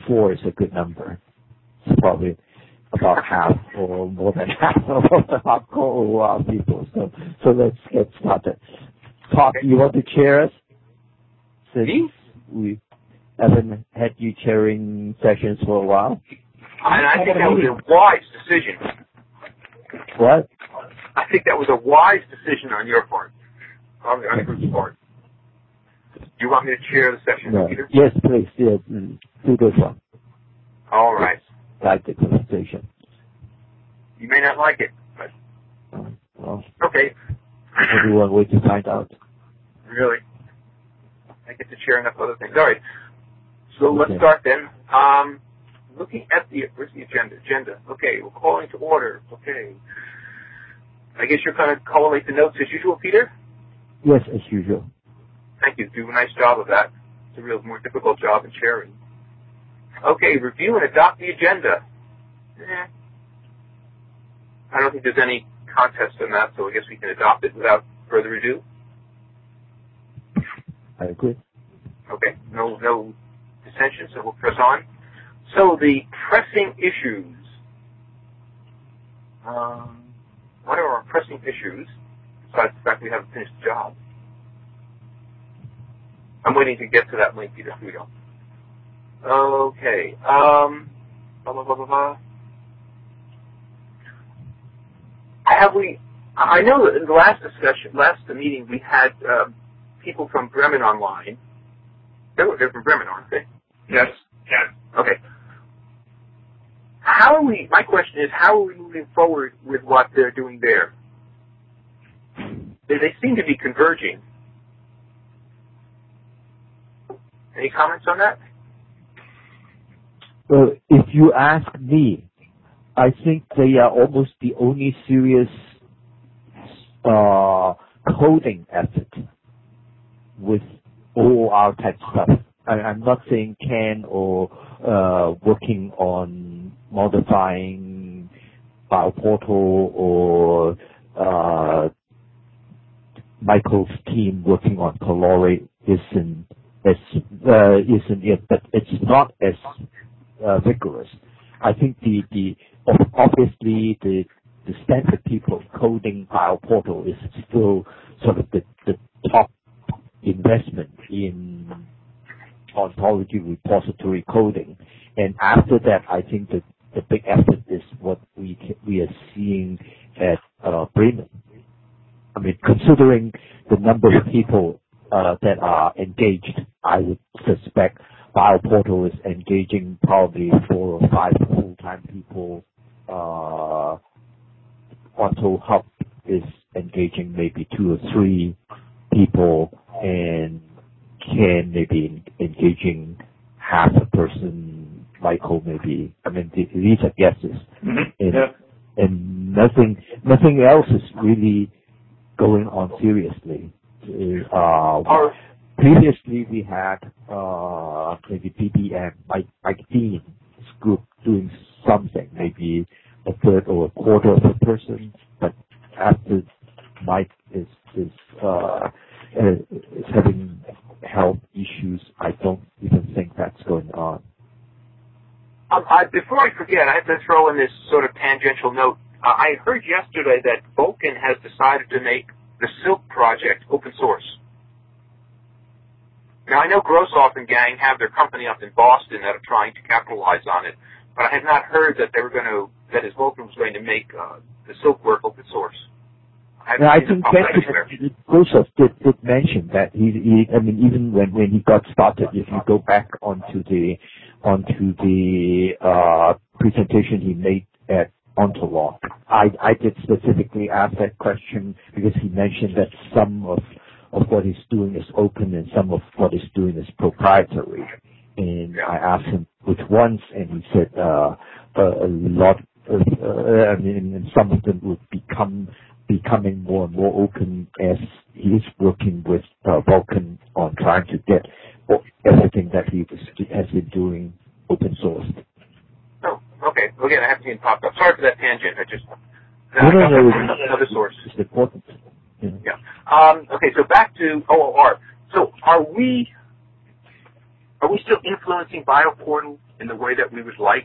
4 is a good number. It's probably about half or more than half of the hardcore OOR people. So let's get started. Todd, you want to chair us? Since we haven't had you chairing sessions for a while. And I think that was a wise decision. What? I think that was a wise decision on your part, on the group's part. Do you want me to chair the session, Peter? Yes, please. Yes, do this one. All right. Like the conversation. You may not like it, but well, okay. Maybe one way to find out. Really? I get to chair enough other things. All right. So let's start then. Looking at where's the agenda? Okay, we're calling to order. Okay. I guess you're going to collate the notes as usual, Peter? Yes, as usual. Thank you. Do a nice job of that. It's a real more difficult job in chairing. Okay, review and adopt the agenda. I don't think there's any contest in that, so I guess we can adopt it without further ado. I agree. Okay, no dissension, so we'll press on. So the pressing issues. What are our pressing issues, besides the fact we haven't finished the job? I'm waiting to get to that link, Peter. Here we go. Okay. I know that in the last meeting, we had people from Bremen online. They're from Bremen, aren't they? Yes. Okay. My question is, how are we moving forward with what they're doing there? They seem to be converging. Any comments on that? Well, if you ask me, I think they are almost the only serious coding effort with OOR type stuff. I'm not saying Ken or working on modifying BioPortal or Michael's team working on Colore isn't it, but it's not as vigorous. I think obviously the standard people coding BioPortal is still sort of the top investment in ontology repository coding, and after that, I think that the big effort is what we are seeing at Bremen. I mean, considering the number of people that are engaged, I would suspect BioPortal is engaging probably 4 or 5 full-time people. OntoHub is engaging maybe 2 or 3 people, and Ken maybe engaging half a person. Michael maybe. I mean, these are guesses, and nothing else is really going on seriously. Previously, we had maybe BBM, Mike Dean's group doing something, maybe a third or a quarter of a person. But after Mike is having health issues, I don't even think that's going on. Before I forget, I have to throw in this sort of tangential note. I heard yesterday that Vulkan has decided to make the Silk project open source. Now, I know Grossoff and gang have their company up in Boston that are trying to capitalize on it, but I had not heard that that his Vulkan was going to make the Silk work open source. I think Grossoff did mention that he I mean, even when he got started, if you go back onto the presentation he made at Ontolog, I did specifically ask that question because he mentioned that some of what he's doing is open and some of what he's doing is proprietary. And I asked him which ones, and he said a lot. I mean, and some of them would becoming more and more open as he is working with Vulkan on trying to get everything that he has been doing open sourced. Oh, okay. Well, again, I haven't seen it popped up. Sorry for that tangent. Another source. It's important. Yeah. Okay, so back to OOR. So are we still influencing BioPortal in the way that we would like?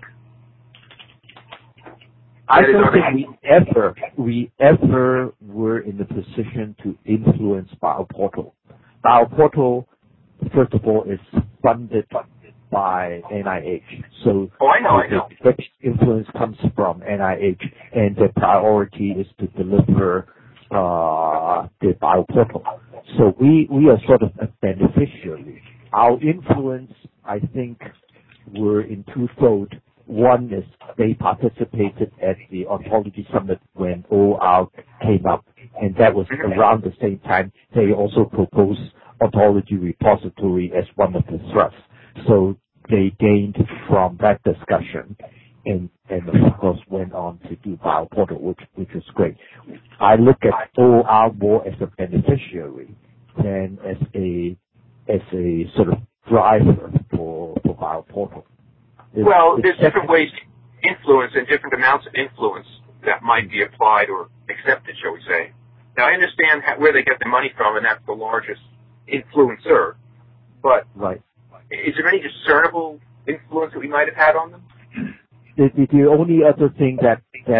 I don't think we ever were in the position to influence BioPortal. BioPortal, first of all, is funded by NIH. So I know. The influence comes from NIH, and the priority is to deliver the BioPortal. So we are sort of a beneficiary. Our influence, I think, were in twofold. One is they participated at the Ontology Summit when OR came up, and that was around the same time they also proposed Ontology Repository as one of the thrusts. So they gained from that discussion and of course went on to do BioPortal, which is great. I look at OR more as a beneficiary than as a sort of driver for BioPortal. Well, there's different ways to influence and different amounts of influence that might be applied or accepted, shall we say. Now, I understand where they get the money from, and that's the largest influencer. But right. Is there any discernible influence that we might have had on them? The only other thing that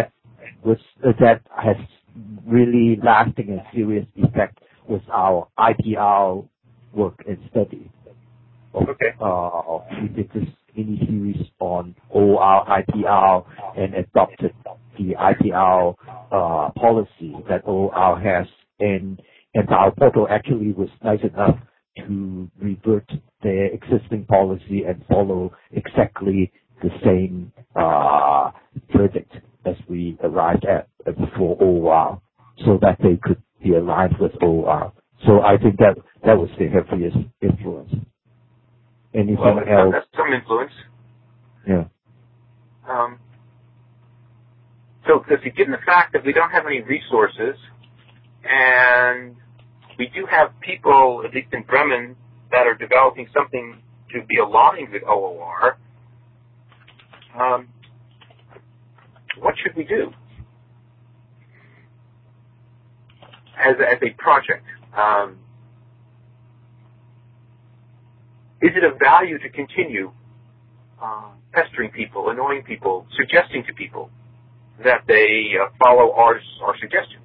has really lasting and serious effect was our IPR work and study. Okay. We did this mini series on OR IPR and adopted the IPR policy that OR has, and BioPortal actually was nice enough to revert their existing policy and follow exactly the same verdict as we arrived at before OR, so that they could be aligned with OR. So I think that was the heaviest influence. Anything else? That's some influence. Yeah. So, given the fact that we don't have any resources, and we do have people, at least in Bremen, that are developing something to be aligned with OOR, what should we do as a project? Is it of value to continue pestering people, annoying people, suggesting to people that they follow our suggestions?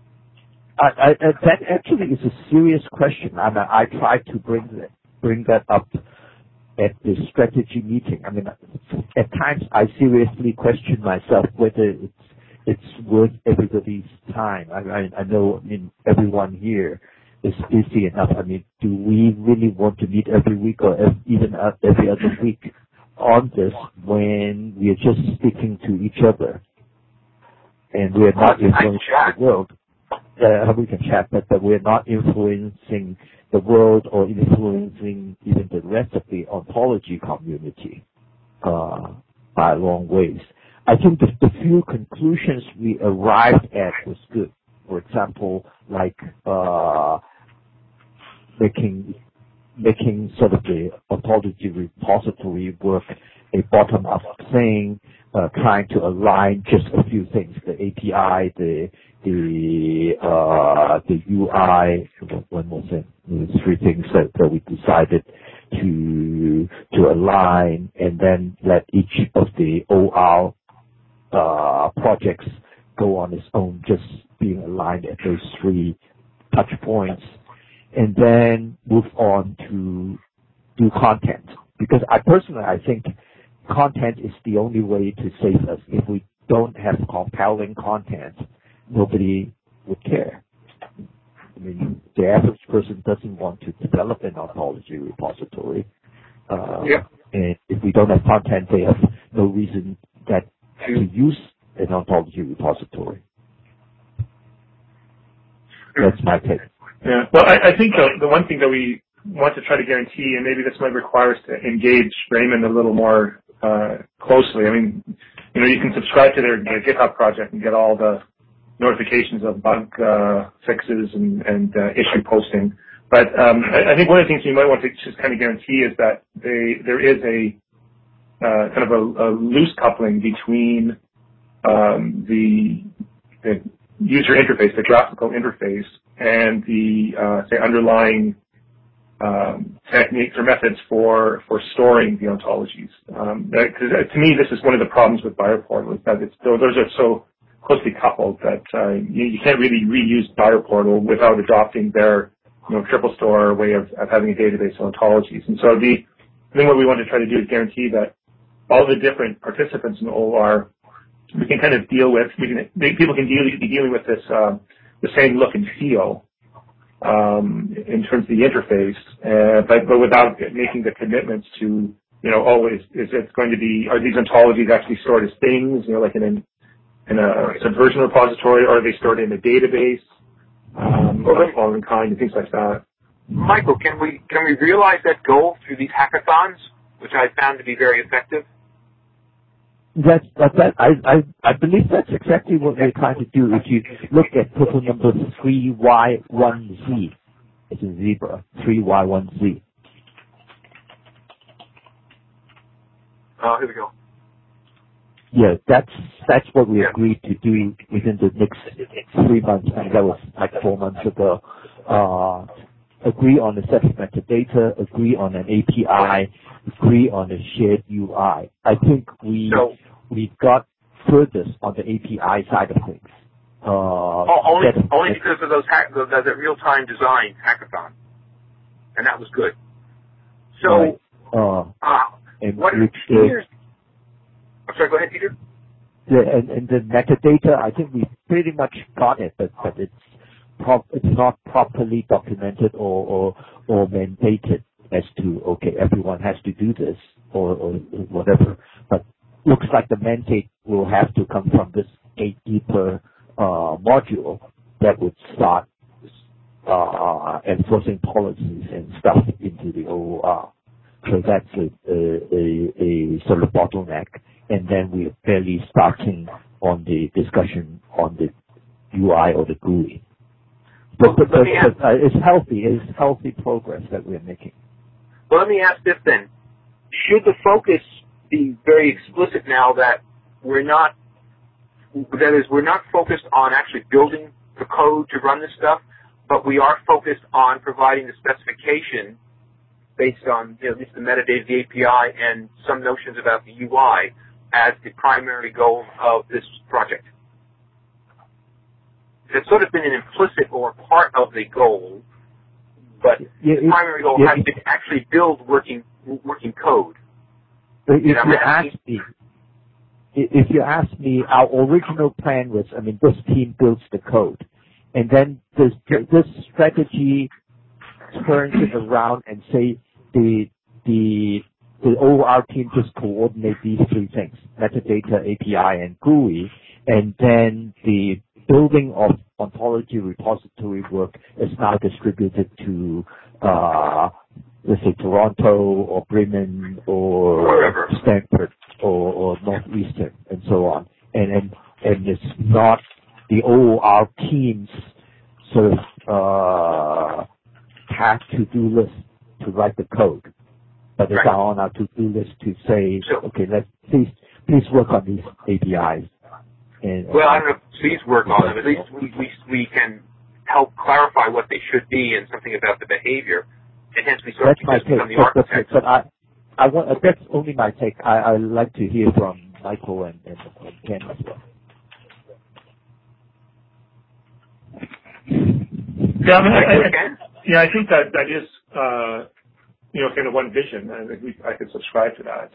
That actually is a serious question. I tried to bring that up at the strategy meeting. I mean, at times I seriously question myself whether it's worth everybody's time. I know everyone here is busy enough. I mean, do we really want to meet every week or even every other week on this when we are just speaking to each other and we are not influencing the world? We can chat, but we're not influencing the world or influencing even the rest of the ontology community by a long ways. I think the few conclusions we arrived at was good. For example, like making sort of the ontology repository work a bottom-up thing, trying to align just a few things: the API, the UI. One more thing. Three things that we decided to align, and then let each of the OR projects go on its own, just being aligned at those three touch points, and then move on to do content. Because I think content is the only way to save us. If we don't have compelling content, nobody would care. I mean, the average person doesn't want to develop an ontology repository. And if we don't have content, they have no reason to use an ontology repository. That's my take. Yeah. Well, I think the one thing that we want to try to guarantee, and maybe this might require us to engage Raymond a little more closely. I mean, you can subscribe to their GitHub project and get all the notifications of bug fixes and issue posting. But I think one of the things you might want to just kind of guarantee is that there is a kind of a loose coupling between the user interface, the graphical interface, and the say underlying techniques or methods for storing the ontologies. Because to me, this is one of the problems with BioPortal, is that those are so closely coupled that you can't really reuse BioPortal without adopting their triple store way of having a database of ontologies. And so the thing what we want to try to do is guarantee that all the different participants in the OOR, we can kind of deal with, people can be dealing with this the same look and feel in terms of the interface, but without making the commitments to, always, is it going to be, are these ontologies actually stored as things, like in a Subversion repository, or are they stored in a database, of the following kind, and things like that? Michael, can we realize that goal through these hackathons, which I found to be very effective? I believe that's exactly what we're trying to do. If you look at proposal number 3Y1Z, it's a zebra, 3Y1Z. Here we go. Yeah, that's what we agreed to do within the next 3 months, and that was like 4 months ago. Agree on a set of metadata, agree on an API, agree on a shared UI. I think we got furthest on the API side of things. Only because of that real-time design hackathon, and that was good. So, I'm sorry, go ahead, Peter. Yeah, and the metadata, I think we pretty much got it, but it's not properly documented or mandated as to, okay, everyone has to do this or whatever. But looks like the mandate will have to come from this gatekeeper module that would start enforcing policies and stuff into the OOR. So that's a sort of bottleneck. And then we're barely starting on the discussion on the UI or the GUI. But it's healthy progress that we're making. Well, let me ask this then. Should the focus be very explicit now that we're not focused on actually building the code to run this stuff, but we are focused on providing the specification based on at least the metadata, the API, and some notions about the UI as the primary goal of this project? It's sort of been an implicit or part of the goal, but the primary goal has to actually build working code. If you ask me, our original plan was, this team builds the code, and then this strategy turns it around and say the OOR team just coordinate these three things: metadata, API, and GUI, and then the building of ontology repository work is now distributed to, let's say, Toronto or Bremen or wherever. Stanford or Northeastern and so on. And it's not the OOR team's sort of task to-do list to write the code, but it's on our to-do list to say, okay, let's please work on these APIs. I don't know if please work on them. At least we can help clarify what they should be and something about the behavior, and hence we sort of become the architect. But that's only my take. I like to hear from Michael and Ken as well. I think that is kind of one vision, and I could subscribe to that.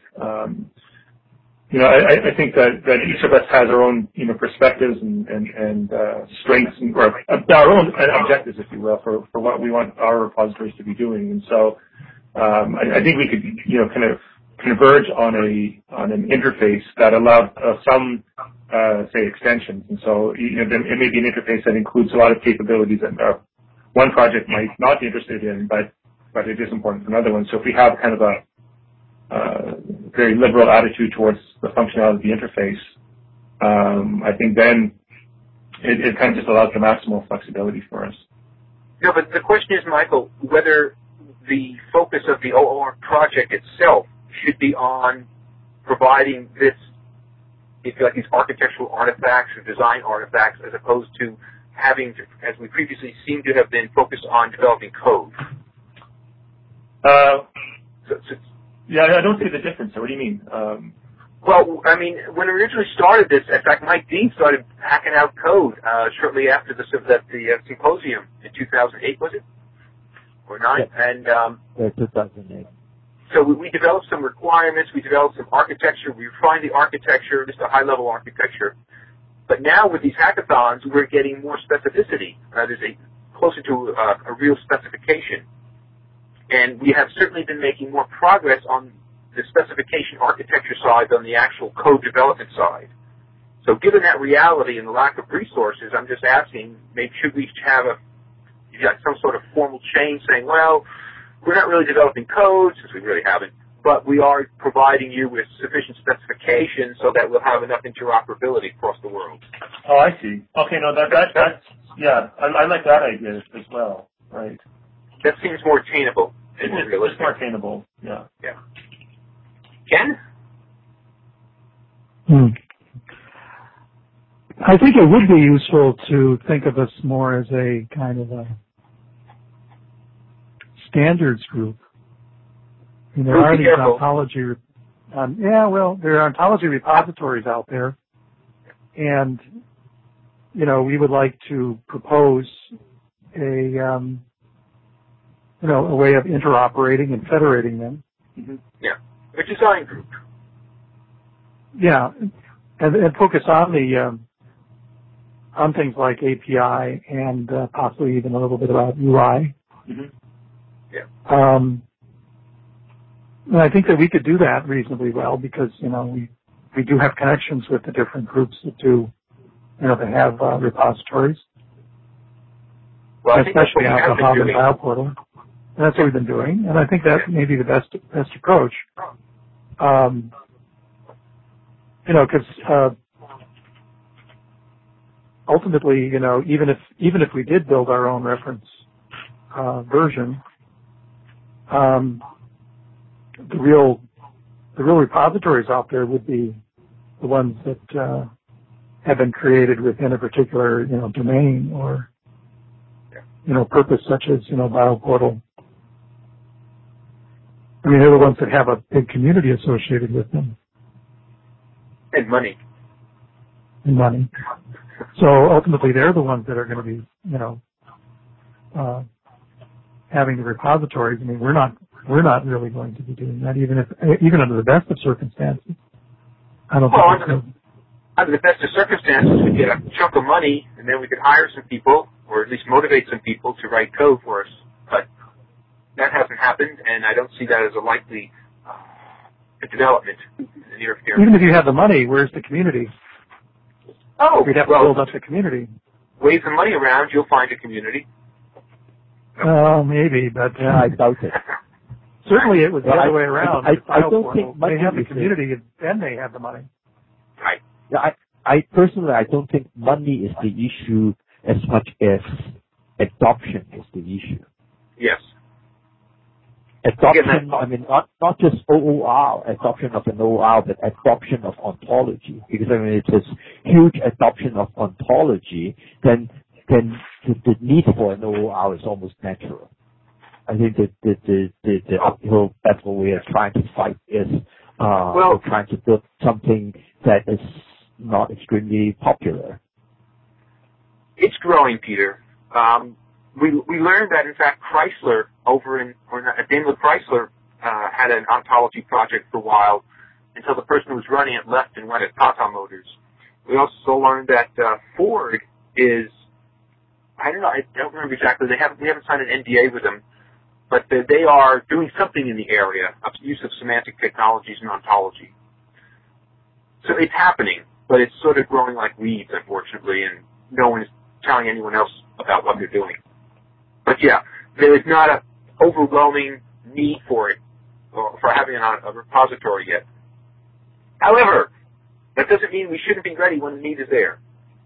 I think that each of us has our own perspectives and strengths or our own objectives, if you will, for what we want our repositories to be doing. And so I think we could kind of converge on an interface that allowed some say extensions. And so it may be an interface that includes a lot of capabilities that one project might not be interested in, but it is important for another one. So if we have kind of a very liberal attitude towards the functionality of the interface, I think then it kind of just allows the maximal flexibility for us. No, but the question is, Michael, whether the focus of the OOR project itself should be on providing this, if you like, these architectural artifacts or design artifacts, as opposed to having to, as we previously seem to have been focused on developing code. Yeah, I don't see the difference. So what do you mean? Well, I mean, when we originally started this, in fact, Mike Dean started hacking out code shortly after the symposium in 2008, was it? Or 9? Yeah. And 2008. so we developed some requirements. We developed some architecture. We refined the architecture, just a high-level architecture. But now with these hackathons, we're getting more specificity. There's closer to a real specification. And we have certainly been making more progress on the specification architecture side than the actual code development side. So given that reality and the lack of resources, I'm just asking, maybe should we have some sort of formal change saying, well, we're not really developing code, since we really haven't, but we are providing you with sufficient specifications so that we'll have enough interoperability across the world. Oh, I see. Okay, no, that's yeah, I like that idea as well, right? That seems more attainable. It's more attainable, yeah. Yeah. Ken? I think it would be useful to think of us more as a kind of a standards group. I mean, there are these ontology, there are ontology repositories out there, and we would like to propose a way of interoperating and federating them. Mm-hmm. Yeah, a design group. Yeah, and focus on on things like API and possibly even a little bit about UI. Mm-hmm. Yeah. And I think that we could do that reasonably well because we do have connections with the different groups that do that have repositories. Well, especially on the Hub and File Portal. And that's what we've been doing, and I think that may be the best approach. Because ultimately, even if we did build our own reference version, the real repositories out there would be the ones that have been created within a particular domain or purpose, such as BioPortal. I mean, they're the ones that have a big community associated with them. And money. So ultimately, they're the ones that are going to be, having the repositories. I mean, we're not really going to be doing that, even under the best of circumstances. I don't think. Under the best of circumstances, we get a chunk of money, and then we could hire some people, or at least motivate some people to write code for us. But that hasn't happened, and I don't see that as a likely development in the near future. Even if you have the money, where's the community? Oh, we'd have to build up the community. Wave the money around, you'll find a community. Maybe, but I doubt it. Certainly, it was the other way around. I don't think they have the community, and then they have the money. Right. Yeah, I personally, I don't think money is the issue as much as adoption is the issue. Yes. Adoption, I mean, not just OOR, adoption of an OOR, but adoption of ontology. Because, I mean, it's this huge adoption of ontology, then the need for an OOR is almost natural. I think that the uphill battle we are trying to fight is we're trying to build something that is not extremely popular. It's growing, Peter. We learned that, in fact, Chrysler Daimler Chrysler had an ontology project for a while until the person who was running it left and went at Tata Motors. We also learned that Ford is, I don't remember exactly, we haven't signed an NDA with them, but they are doing something in the area of use of semantic technologies and ontology. So it's happening, but it's sort of growing like weeds, unfortunately, and no one is telling anyone else about what they're doing. But yeah, there is not an overwhelming need for it, or for having a repository yet. However, that doesn't mean we shouldn't be ready when the need is there.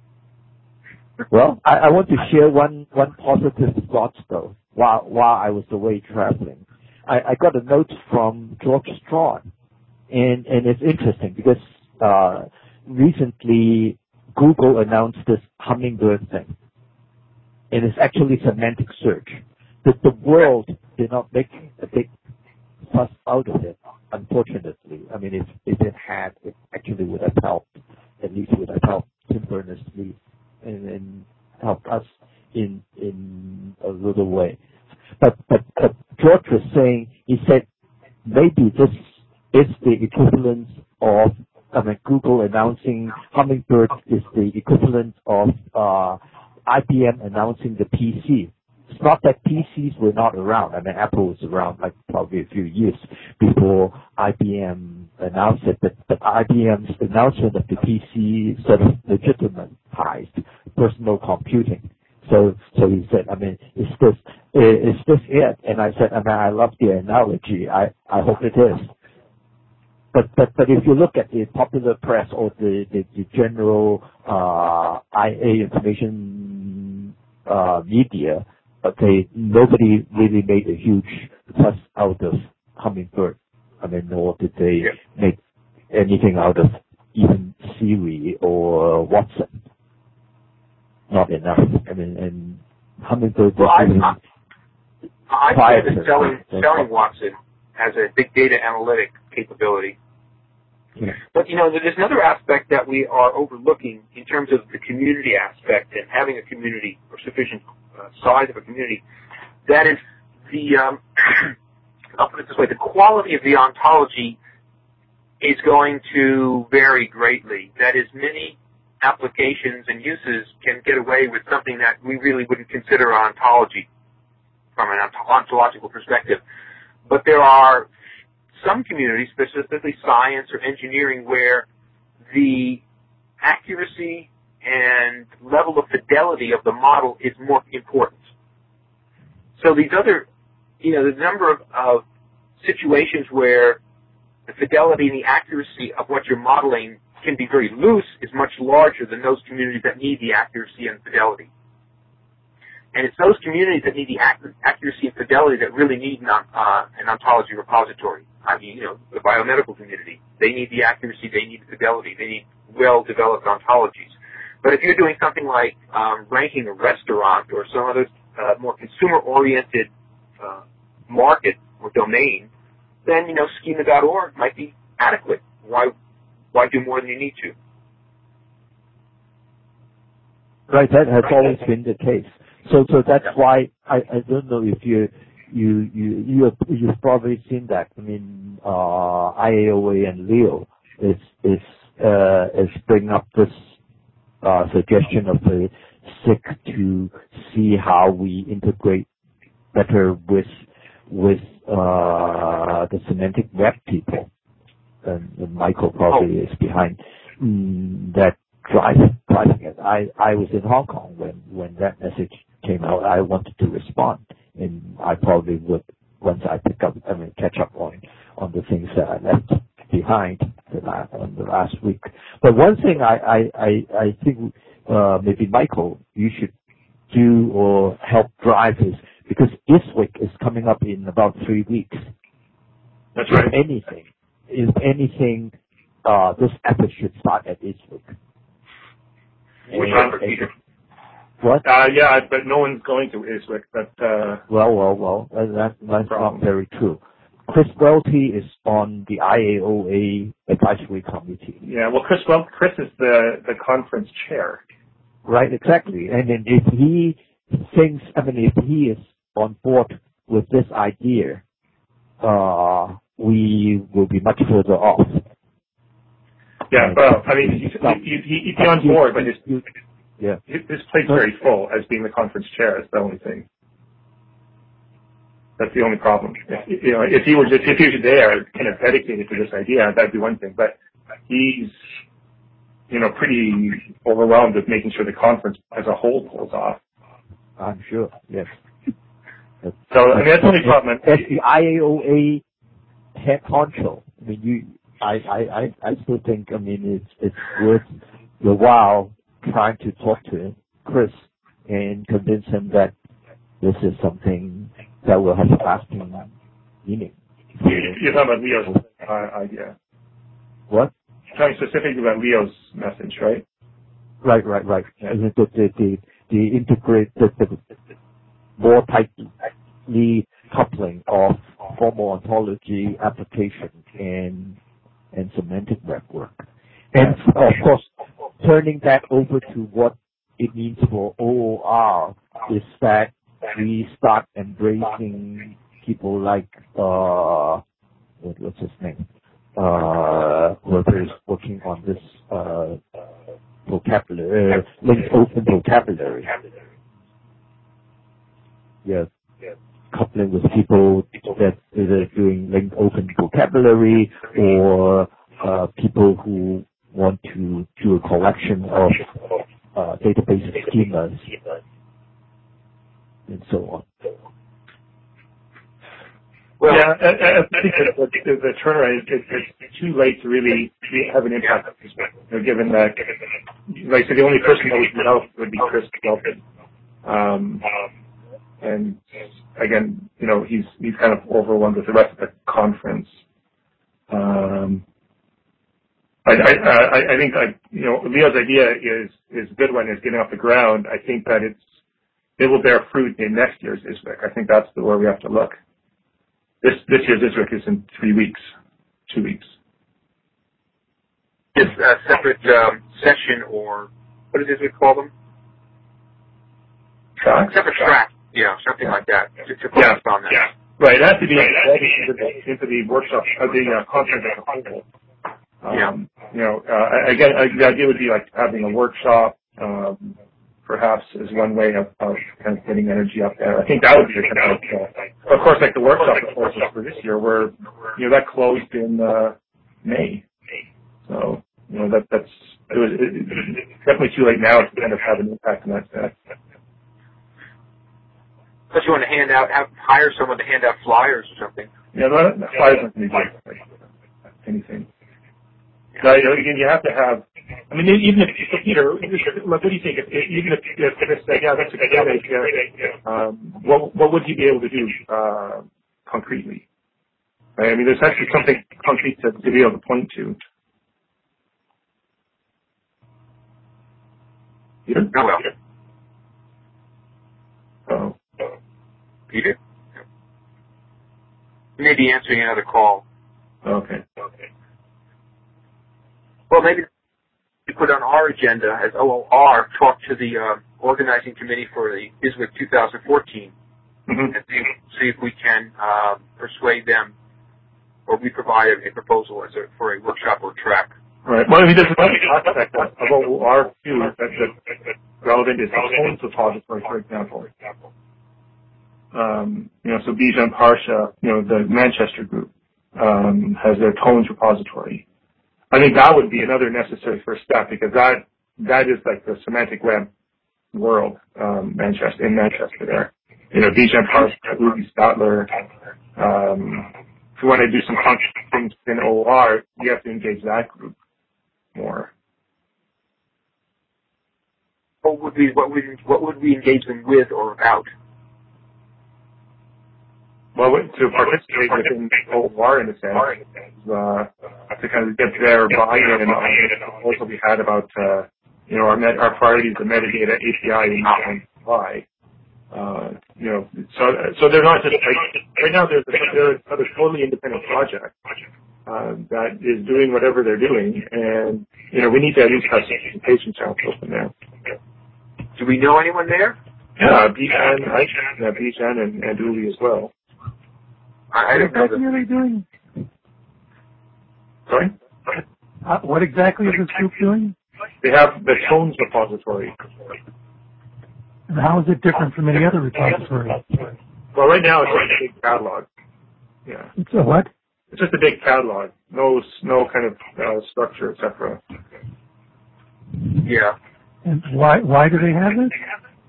Well, I want to share one positive thought though, while I was away traveling. I got a note from George Strawn, and it's interesting because recently Google announced this hummingbird thing. And it's actually semantic search. the world did not make a big fuss out of it, unfortunately. I mean, if it had, it actually would have helped, at least would have helped Tim Berners-Lee and helped us in a little way. But George was saying, he said, maybe this is the equivalent of, Google announcing Hummingbird is the equivalent of IBM announcing the PC. It's not that PCs were not around. Apple was around like probably a few years before IBM announced it, but IBM's announcement of the PC sort of legitimized personal computing. So he said, is this it? And I said, I love the analogy. I hope it is. But if you look at the popular press or the general IA information media, nobody really made a huge fuss out of Hummingbird. Nor did they make anything out of even Siri or Watson. Not enough. And Hummingbird was I think selling Watson has a big data analytic capability. Yeah. But, there's another aspect that we are overlooking in terms of the community aspect and having a community or sufficient size of a community. That is I'll put it this way, the quality of the ontology is going to vary greatly. That is, many applications and uses can get away with something that we really wouldn't consider ontology from an ontological perspective. But there are some communities, specifically science or engineering, where the accuracy and level of fidelity of the model is more important. So these other, the number of situations where the fidelity and the accuracy of what you're modeling can be very loose is much larger than those communities that need the accuracy and fidelity. And it's those communities that need the accuracy and fidelity that really need an ontology repository. The biomedical community, they need the accuracy, they need the fidelity, they need well-developed ontologies. But if you're doing something like ranking a restaurant or some other more consumer-oriented market or domain, then, schema.org might be adequate. Why do more than you need to? Right, that has always been the case. So that's why I don't know if you've probably seen that. IAOA and Leo is bringing up this suggestion of the SIG to see how we integrate better with the semantic web people. And Michael probably is behind that driving it. I was in Hong Kong when that message came out. I wanted to respond, and I probably would once I catch up on the things that I left behind on the last week. But one thing I think maybe Michael, you should do or help drive is, because ISWIC is coming up in about 3 weeks. That's right. If anything, this effort should start at ISWIC. What? Yeah, but no one's going to ISWIC. But well, that's not very true. Chris Welty is on the IAOA advisory committee. Yeah, well, Chris is the conference chair. Right, exactly. And then if he thinks, if he is on board with this idea, we will be much further off. Yeah, well, he'd be on board, but his plate's very full as being the conference chair. That's the only thing. That's the only problem. If he was there, kind of dedicated to this idea, that'd be one thing. But he's, pretty overwhelmed with making sure the conference as a whole pulls off. I'm sure. Yes. So that's the only problem. As the IAOA head honcho, I still think it's worth your while trying to talk to Chris and convince him that this is something that will have lasting meaning. You're talking about Leo's idea. What? You're talking specifically about Leo's message, right? Right. Yeah. The integrate the more tightly the coupling of formal ontology application and semantic web work. And of course, turning that over to what it means for OOR is that we start embracing people like, what's his name? Whoever is working on this vocabulary, linked open vocabulary. Yeah, coupling with people that are doing linked open vocabulary, or people who want to do a collection of database schemas and so on. Well, yeah, I think that the turnaround, it's too late to really have an impact on this, given that, like I said, the only person that would develop would be Chris Delphin. And again, he's kind of overwhelmed with the rest of the conference. I think Leo's idea is a good one, is getting off the ground. I think that it will bear fruit in next year's ISWIC. I think that's where we have to look. This year's ISWIC is in 2 weeks. This separate session, or what does ISWIC call them? Track? Separate track. Yeah, something like that. To focus on that. Yeah. Right. It has to be into the workshop, the conference as a whole. Again, the idea would be like having a workshop, perhaps is one way of kind of getting energy up there. I think that would be a kind of course, like the workshop for this year, where that closed in May. So that's definitely too late now to kind of have an impact on that. Unless you want to hire someone to hand out flyers or something. Yeah, the flyers aren't going to be anything. Now, again, you have to have. I mean, even if Peter, what do you think? Even if Chris said, "Yeah, that's a great idea," what would he be able to do concretely? Right? I mean, there's actually something concrete to be able to point to. Peter? Oh, well. Oh. Peter? You may be answering another call. Okay. Well, maybe we put on our agenda as OOR, talk to the organizing committee for the ISWIC 2014, and see if we can persuade them, or we provide a proposal for a workshop or track. Right. Well, I mean, there's another aspect of OOR too that's relevant, is the tones repository, for example. So Bijan Parsha, the Manchester group, has their tones repository. I think that would be another necessary first step, because that is like the semantic web world, Manchester there. Bijan Parsha, Ruby Stadler. If you want to do some concrete things in OOR, you have to engage that group more. What would we engage them with or about? Well, to participate within OOR in a sense, to kind of get their buy-in on the proposal we had about, our priorities, the metadata API and why. So they're not just right now. They're a totally independent project that is doing whatever they're doing, and we need to at least have some communication channels open there. Do we know anyone there? Yeah, Bijan and Uli as well. I don't know. What exactly are they doing? Sorry? What exactly is this group doing? They have the tones repository. And how is it different from any other repository? Well, right now it's just a big catalog. Yeah. It's a what? It's just a big catalog. No kind of structure, etc. Yeah. And why do they have this?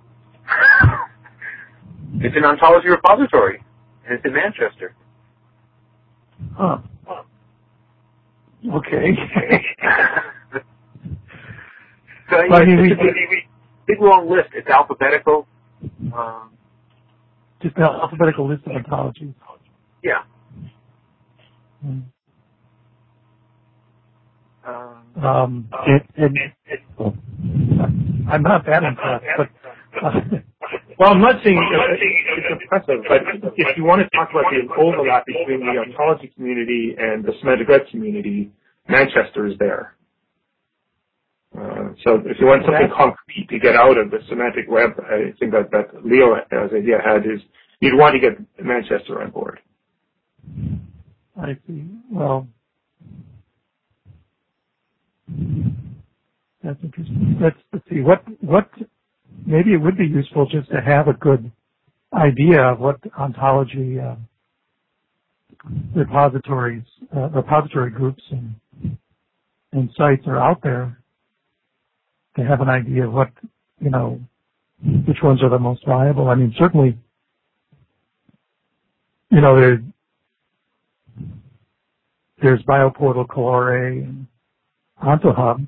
It's an ontology repository, and it's in Manchester. Huh. Okay. So big long list. It's alphabetical. Just an alphabetical list of ontologies. Yeah. I'm not that impressed, but Well, I'm not saying it's impressive, but if you want to talk about the overlap between the ontology community and the semantic web community, Manchester is there. So if you want something concrete to get out of the semantic web, I think that Leo's idea is you'd want to get Manchester on board. I see. Well, that's interesting. Let's see. What maybe it would be useful just to have a good idea of what ontology repository groups and sites are out there, to have an idea of what, which ones are the most viable. I mean, certainly, there's BioPortal, Colore, and OntoHub.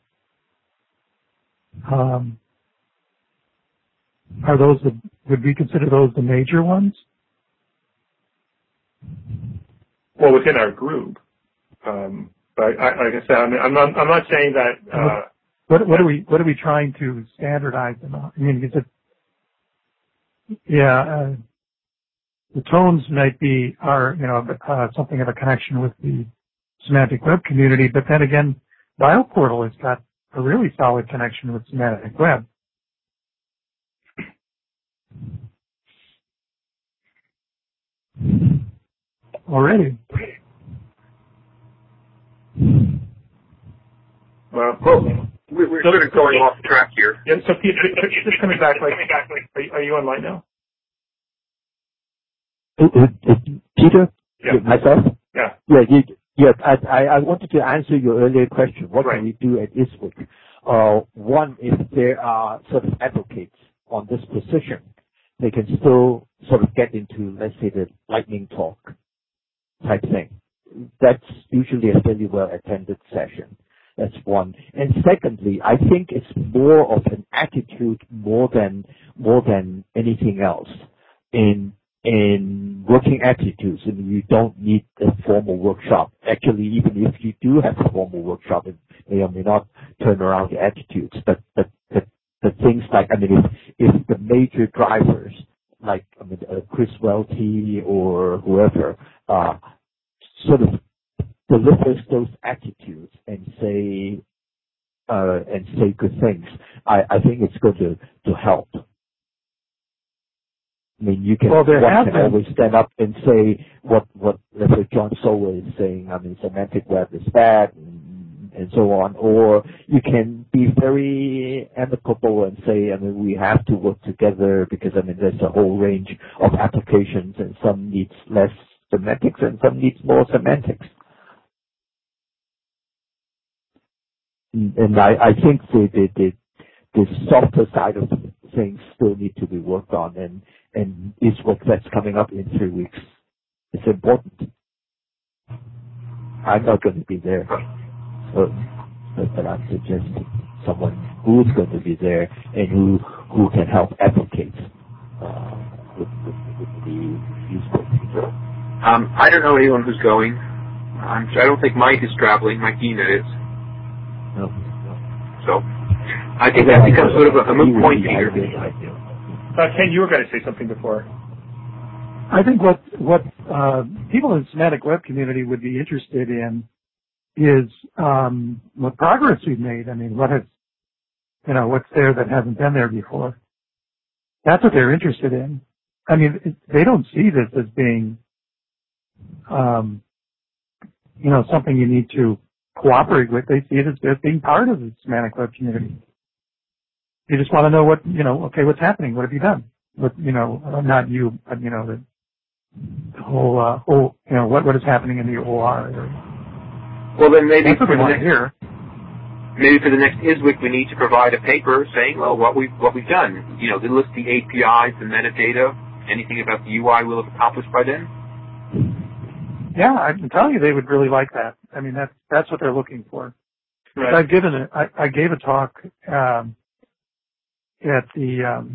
Would we consider those the major ones? Well, within our group, but like I said, I'm not saying that. What are we trying to standardize them on? I mean, the tones might be something of a connection with the semantic web community, but then again, BioPortal has got a really solid connection with semantic web. Already. Well, we're sort of going off track here. Yeah, so Peter, just coming back, are you online now? Peter? Yeah. Myself? Yeah. Yeah, I wanted to answer your earlier question. What can we do at ISWIC? One, if there are sort of advocates on this position, they can still sort of get into, let's say, the lightning talk type thing. That's usually a fairly well-attended session. That's one. And secondly, I think it's more of an attitude more than anything else. In working attitudes, I mean, you don't need a formal workshop. Actually, even if you do have a formal workshop, it may or may not turn around the attitudes. But things like, I mean, if the major drivers, like, I mean, Chris Welty or whoever, sort of delivers those attitudes and say good things, I think it's going to help. I mean, one can always stand up and say what let's say John Sower is saying. I mean, semantic web is bad and so on. Or you can be very amicable and say, I mean, we have to work together because, I mean, there's a whole range of applications and some needs less semantics and some needs more semantics. And I think the softer side of things still need to be worked on, and is what that's coming up in 3 weeks. It's important. I'm not going to be there, but I'm suggesting someone who's going to be there and who can help advocate with the useful people. I don't know anyone who's going. I don't think Mike is traveling. Mike Ena is. No. So I think that becomes sort of a moot point here. Ken, you were going to say something before. I think what people in the semantic web community would be interested in is what progress we've made. I mean, what's there that hasn't been there before. That's what they're interested in. I mean, they don't see this as being, something you need to cooperate with. They see it as being part of the semantic web community. You just want to know what's happening? What have you done? Not you, but, the whole, what is happening in the OR area. Well, then maybe for the next ISWIC we need to provide a paper saying, well, what we've done. They list the APIs, the metadata, anything about the UI we'll have accomplished by then. Yeah, I can tell you they would really like that. I mean, that's what they're looking for. Right. I gave a talk at the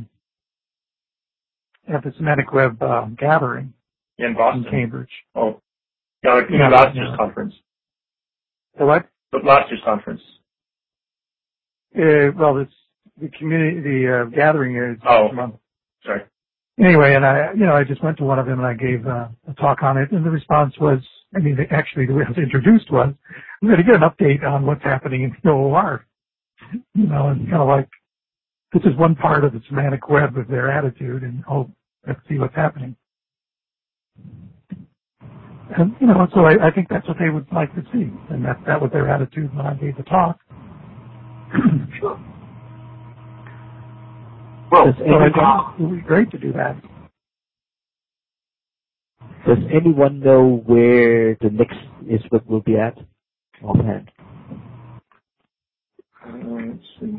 Semantic Web gathering in Boston, in Cambridge. Oh, yeah, last year's conference. The what? Last year's conference. Well, the gathering is this month. Sorry. Anyway, and I just went to one of them and I gave a talk on it, and the response was, the way I was introduced was, I'm going to get an update on what's happening in the OOR. And kind of like, this is one part of the semantic web of their attitude, and let's see what's happening. And, so I think that's what they would like to see, and that was their attitude when I gave the talk. Sure. Well, it would be great to do that. Does anyone know where the next ISWIC will be at offhand? Let's see.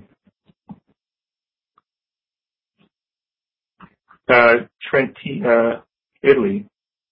Trentino, Italy.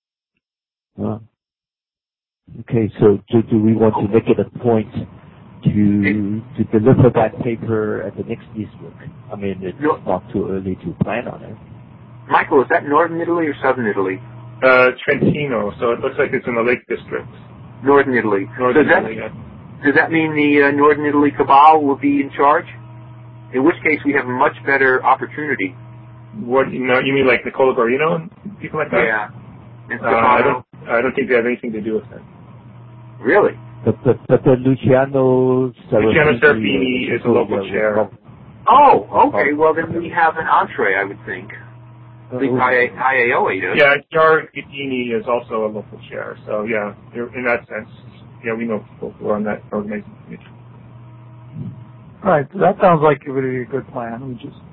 Okay, so do we want to make it a point to deliver that paper at the next ISWIC? It's not too early to plan on it. Michael, is that northern Italy or southern Italy? Trentino, so it looks like it's in the Lake District. Northern Italy. Italy, yeah. Does that mean the Northern Italy cabal will be in charge? In which case, we have a much better opportunity. What you mean like Nicola Guarino and people like that? Yeah. I don't think they have anything to do with that. Really? But the Luciano Serafini is a local chair. Oh, okay. Well, then we have an entree, I would think. At least IAOA does. Yeah, Jar Gattini is also a local chair. So, yeah, in that sense, yeah, we know people who are on that organizing committee. Right. That sounds like it would be a good plan. We just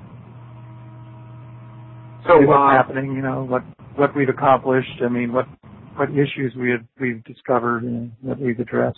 see what's happening, what we've accomplished. What issues we've discovered and that we've addressed.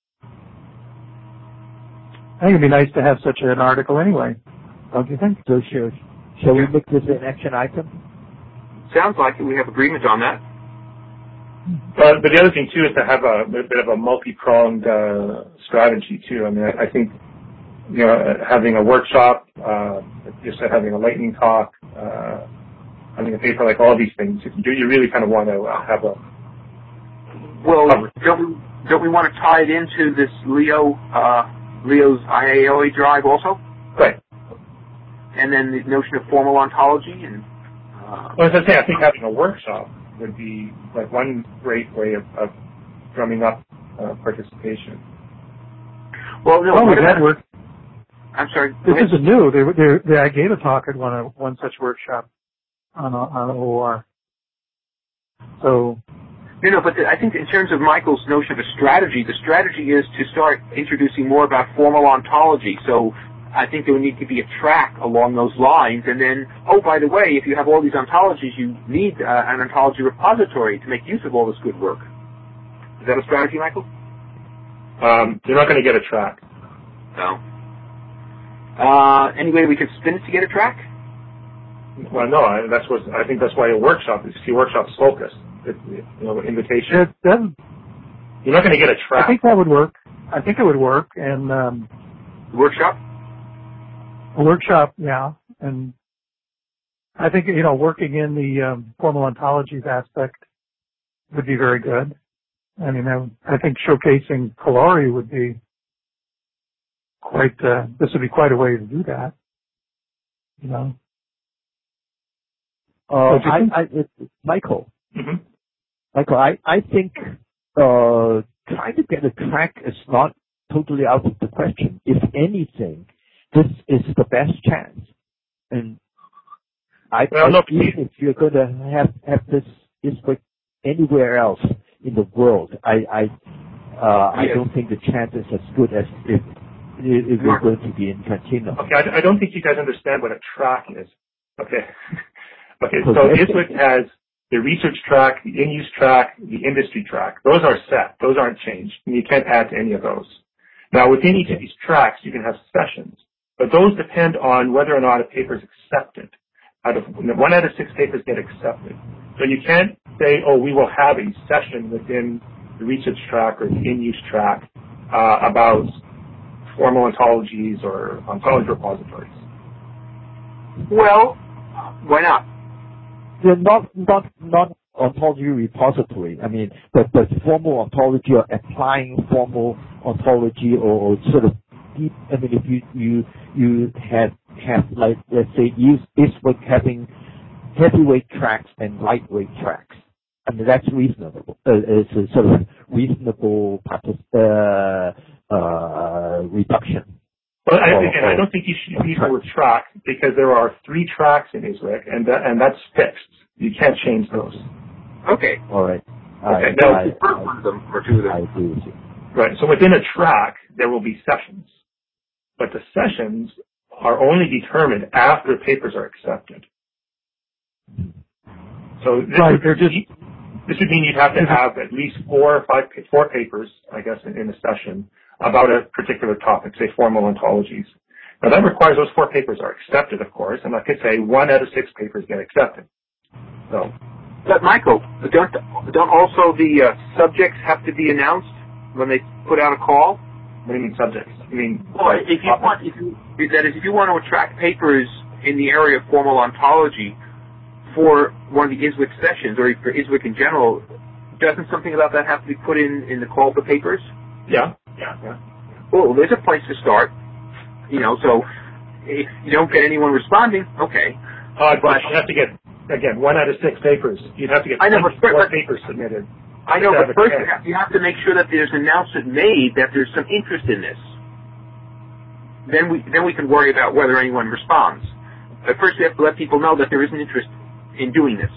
I think it'd be nice to have such an article anyway. Don't you think? So shall we make this an action item? Sounds like it. We have agreement on that. But the other thing too is to have a bit of a multi-pronged strategy too. I think having a workshop, just having a lightning talk, having a paper, like all these things. You really kind of want to have a. Well, don't we want to tie it into this Leo's IAOA drive also? Right. And then the notion of formal ontology and. Well, as I say, I think having a workshop would be like one great way of drumming up participation. Well, no. That work. I'm sorry. This isn't new. I gave a talk at one such workshop on OOR. So. But I think in terms of Michael's notion of a strategy, the strategy is to start introducing more about formal ontology. So I think there would need to be a track along those lines. And then, by the way, if you have all these ontologies, you need an ontology repository to make use of all this good work. Is that a strategy, Michael? You're not going to get a track. No. Any way we could spin it to get a track? Well, no. I think that's why a workshop is. See, workshop's focused. Invitation. You're not going to get a track. I think that would work. I think it would work. And workshop. A workshop, yeah. And I think working in the formal ontologies aspect would be very good. I think showcasing Colori would be quite. This would be quite a way to do that. Michael. Mm-hmm. Michael, I think trying to get a track is not totally out of the question. If anything, this is the best chance. And even if you're going to have this ISWIC anywhere else in the world, I don't think the chance is as good as if we're going to be in Trentino. Okay, I don't think you guys understand what a track is. Okay. Okay, so ISWIC has the research track, the in-use track, the industry track. Those are set. Those aren't changed. And you can't add to any of those. Now, within each of these tracks, you can have sessions. But those depend on whether or not a paper is accepted. 1 out of 6 papers get accepted. So you can't say, we will have a session within the research track or the in-use track about formal ontologies or ontology repositories. Well, why not? They're not ontology repository. But formal ontology or applying formal ontology or sort of deep. If you have like, let's say, ISWIC having heavyweight tracks and lightweight tracks. I mean, that's reasonable. It's a sort of reasonable reduction. Well, I don't think you should use the word track because there are 3 tracks in ISWIC, and that's fixed. You can't change those. Okay. All right. Okay. One of them or 2 of them. I agree with you. Right. So within a track, there will be sessions, but the sessions are only determined after papers are accepted. So this would mean you'd have to have at least 4 papers, I guess, in a session about a particular topic, say formal ontologies. Now that requires those 4 papers are accepted, of course, and like I say, 1 out of 6 papers get accepted. So. But Michael, don't also the subjects have to be announced when they put out a call? What do you mean subjects? You mean? Well, if you want to attract papers in the area of formal ontology for one of the ISWIC sessions or for ISWIC in general, doesn't something about that have to be put in the call for papers? Yeah. Well, there's a place to start. So if you don't get anyone responding, okay. But you have to get, again, 1 out of 6 papers. You'd have to get 24 papers submitted. I know, but first you have to make sure that there's an announcement made that there's some interest in this. Then we can worry about whether anyone responds. But first we have to let people know that there is an interest in doing this.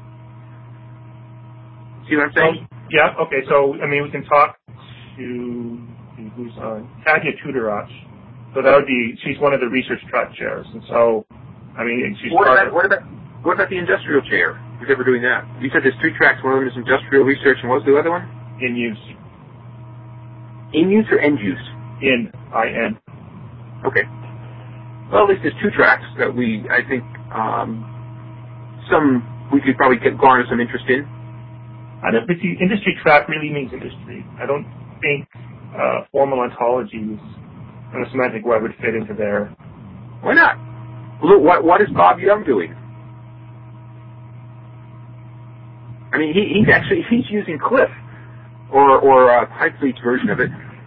See what I'm saying? Yeah, okay, so, we can talk to, who's on, Tanya Tudorac. So that would be, she's one of the research track chairs. And so, she's What about the industrial chair? Who's ever doing that? You said there's 3 tracks. One of them is industrial research, and what's the other one? In use. In use or end use? In. Okay. Well, at least there's 2 tracks that I think, we could probably garner some interest in. But the industry track really means industry. I don't think formal ontologies and the semantic web would fit into there. Why not? Look, what is Bob Young doing? He's using Cliff or Hypefleet's version of it.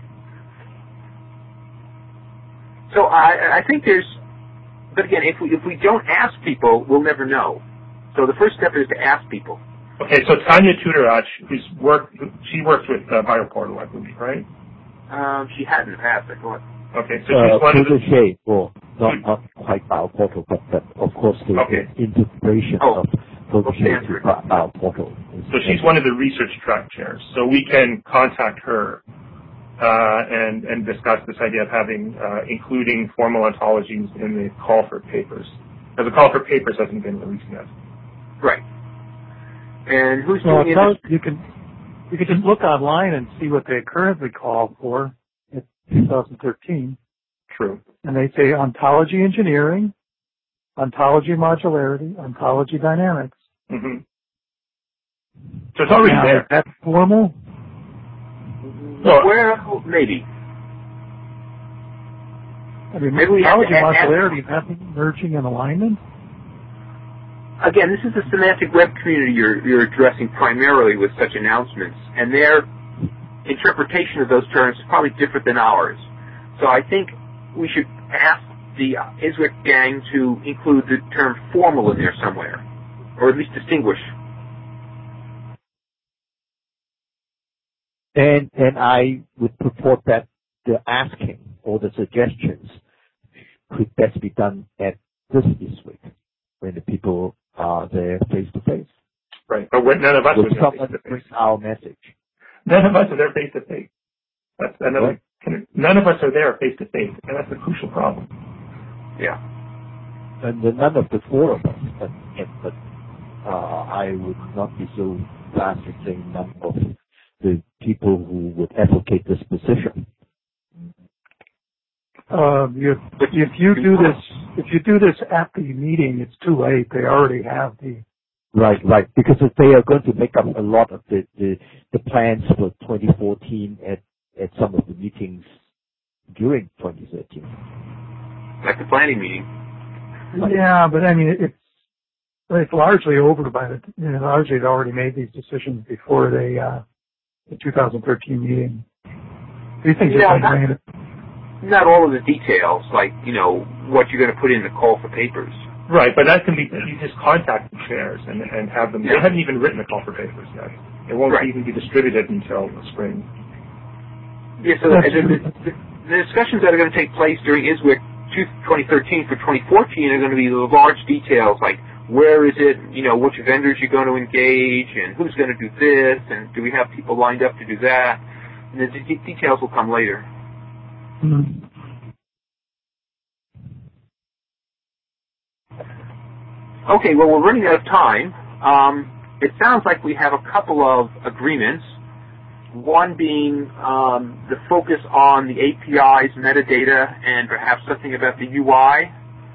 So I think but again, if we don't ask people, we'll never know. So the first step is to ask people. Okay, so Tanya Tudorac, she worked with BioPortal, I believe, right? She had in the past, I thought. Okay, so she's one of the... Well, not quite BioPortal, but of course the integration of PhotoShape to BioPortal. So she's one of the research track chairs. So we can contact her and discuss this idea of including formal ontologies in the call for papers. Now, the call for papers hasn't been released yet. Right. And who's doing it? You can just look online and see what they currently call for in 2013. True. And they say ontology engineering, ontology modularity, ontology dynamics. Mm-hmm. So it's already there. Is that formal? Well, maybe. Ontology modularity is that merging and alignment? Again, this is the semantic web community you're addressing primarily with such announcements, and their interpretation of those terms is probably different than ours. So I think we should ask the ISWIC gang to include the term formal in there somewhere, or at least distinguish. And I would purport that the asking or the suggestions could best be done at this ISWIC when the people are there face to face. Right, but none of us are there face to face. Our message. None of us are there face to face. That's another. None of us are there face to face, and that's a crucial problem. Yeah. And none of the 4 of us, but I would not be so fast in saying none of the people who would advocate this position. If you do this at the meeting, it's too late. They already have the. Right, because they are going to make up a lot of the plans for 2014 at some of the meetings during 2013. Like the planning meeting. Yeah, but it's largely over by largely they already made these decisions before the 2013 meeting. These things not all of the details, like, what you're going to put in the call for papers. Right, but that can be, you just contact the chairs and have them, they haven't even written the call for papers yet. It won't even be distributed until the spring. Yeah, so the discussions that are going to take place during ISWIC 2013 for 2014 are going to be the large details, like where is it, which vendors you're going to engage, and who's going to do this, and do we have people lined up to do that, and the details will come later. Mm-hmm. Okay, well, we're running out of time. It sounds like we have a couple of agreements, one being the focus on the APIs, metadata, and perhaps something about the UI.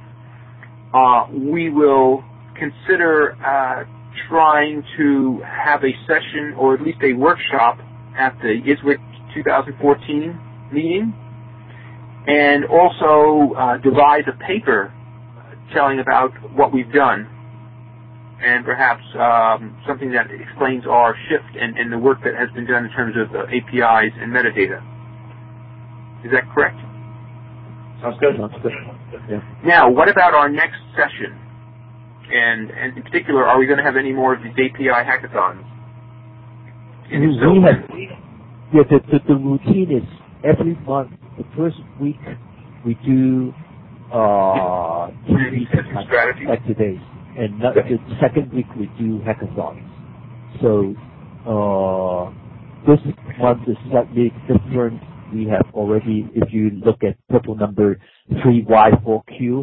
We will consider trying to have a session or at least a workshop at the ISWIC 2014 meeting, and also devise a paper telling about what we've done, and perhaps something that explains our shift and the work that has been done in terms of APIs and metadata. Is that correct? Sounds good. Yeah. Now, what about our next session? And in particular, are we going to have any more of these API hackathons? The routine is every month. The first week we do strategy today, and the second week we do hackathons. So this month is slightly different. We have already, if you look at purple number 3Y4Q,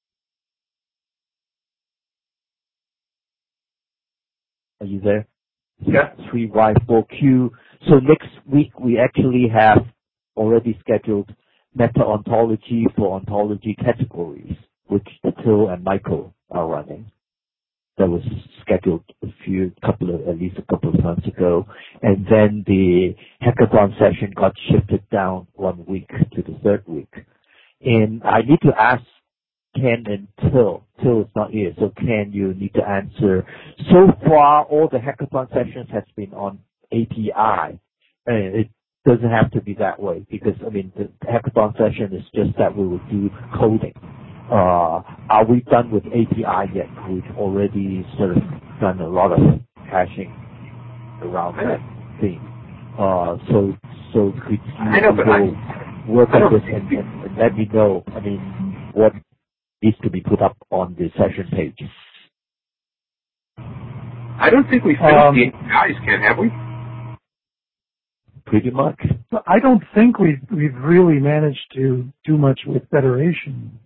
are you there? Yeah. 3Y4Q. So next week we actually have already scheduled meta-ontology for ontology categories, which Till and Michael are running. That was scheduled at least a couple of months ago. And then the hackathon session got shifted down 1 week to the third week. And I need to ask Ken and Till. Till is not here, so Ken, you need to answer. So far, all the hackathon sessions has been on API. And it doesn't have to be that way because, the hackathon session is just that we will do coding. Are we done with API yet? We've already sort of done a lot of hashing around that theme. So could you work on this and let me know, what needs to be put up on the session page? I don't think we've finished the APIs, Ken, have we? Pretty much. I don't think we've really managed to do much with Federation.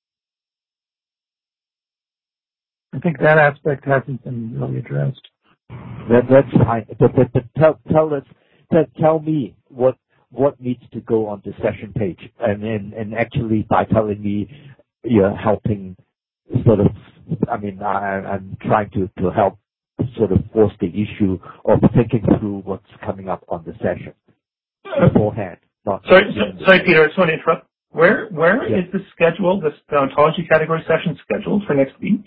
I think that aspect hasn't been really addressed. That's fine. But tell me what needs to go on the session page, and actually by telling me you're helping sort of. I'm trying to help sort of force the issue of thinking through what's coming up on the session beforehand. Sorry, Peter. I just want to interrupt. Where is the schedule? The ontology category session scheduled for next week?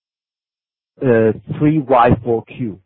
3Y4Q.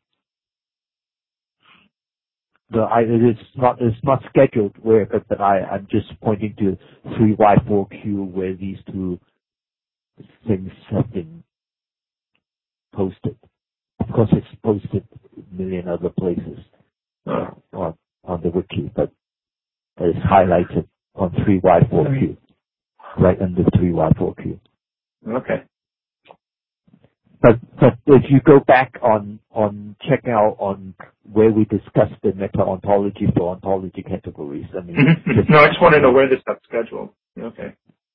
It's not scheduled but I'm just pointing to 3Y4Q where these two things have been posted. Of course, it's posted a million other places on the wiki, but it's highlighted on 3Y4Q, right under 3Y4Q. Okay. But if you go back on check out on where we discussed the meta-ontology for ontology categories, No, I just want to know where this stuff's scheduled. Okay.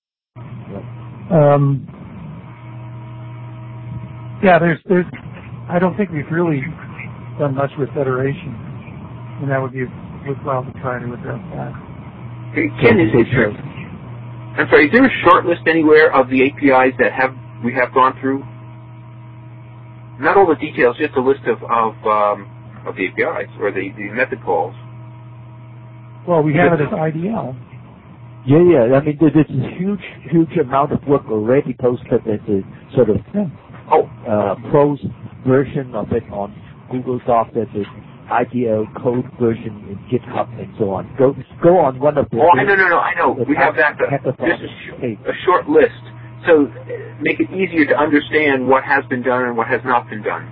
There's. I don't think we've really done much with Federation, and that would be worthwhile to try to address that. Ken, I'm sorry. Is there a short list anywhere of the APIs that we have gone through? Not all the details, just a list of the APIs or the method calls. Well, we have it as IDL. Yeah. There's a huge amount of work already posted as a sort of pros version of it on Google Docs. There's an IDL code version in GitHub and so on. Go on one of the. No. I know. We have that. Just a short list. So make it easier to understand what has been done and what has not been done.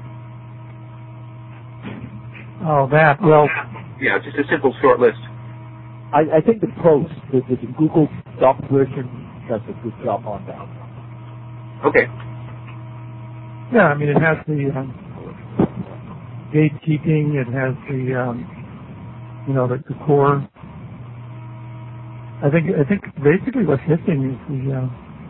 Oh, that. Well, yeah, just a simple short list. I think the pros, the Google Doc version does a good job on that. Okay. Yeah, I mean, it has the gatekeeping. It has the the core. I think basically what's missing is the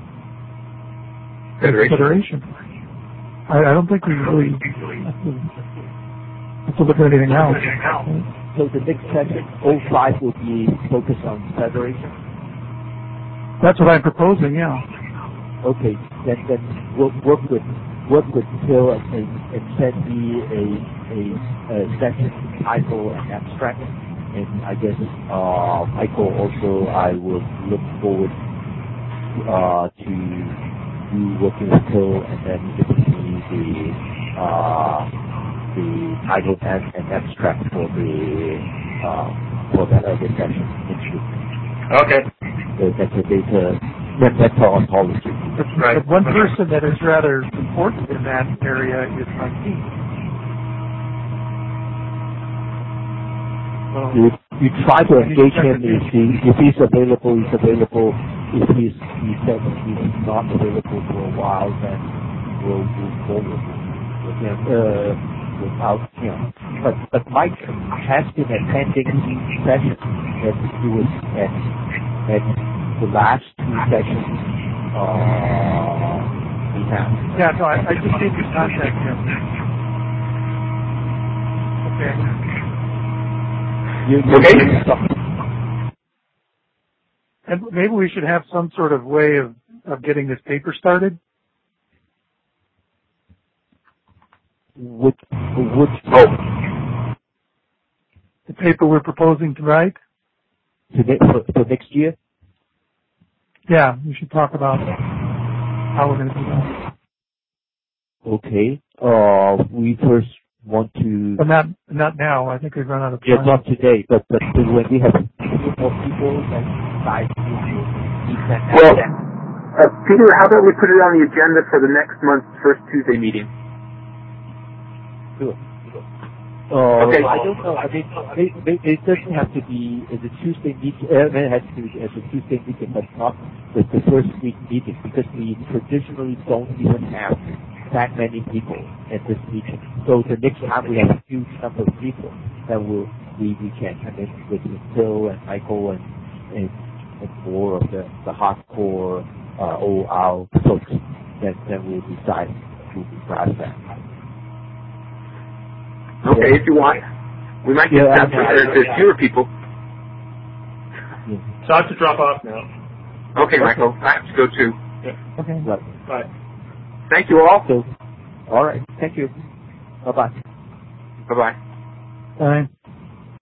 Federation. I don't think we really have to look at anything else. So the next session, 05, will be focused on Federation? That's what I'm proposing, yeah. Okay, then we'll work with Phil and send me a session title and abstract. And I guess Michael also, I will look forward to you working with Phil and then giving me the title and abstract for that other session next week. Okay. That's a data ontology. Right. But one person that is rather important in that area is my team. You try to engage him. If he's available, he's available. If he says he's not available for a while, then we'll move forward with him without him. But Mike has been attending each session, and he was at the last two sessions we have. Yeah, no, I just need to contact him. Okay. And maybe we should have some sort of way of getting this paper started. Which the paper we're proposing to write? For next year? Yeah, we should talk about how we're going to do that. Okay. We first want to... But not now. I think we've run out of time. Yeah, not today, but when we have a few more people and decide we can... Well, Peter, how about we put it on the agenda for the next month's first Tuesday meeting? Sure. Okay. I don't know. I mean, it doesn't have to be as a Tuesday meeting. It has to be as a Tuesday meeting, but not the first week meeting, because we traditionally don't even have that many people at this meeting. So the next time we have a huge number of people, then we can come in with Phil and Michael and more of the hardcore OR folks. Then we'll decide that. Okay, if you want. We might get there's fewer people. So I have to drop off now. Okay, Michael. I have to go too. Yeah. Okay. Bye. Thank you all. All right. Thank you. Bye-bye. Bye-bye. Bye.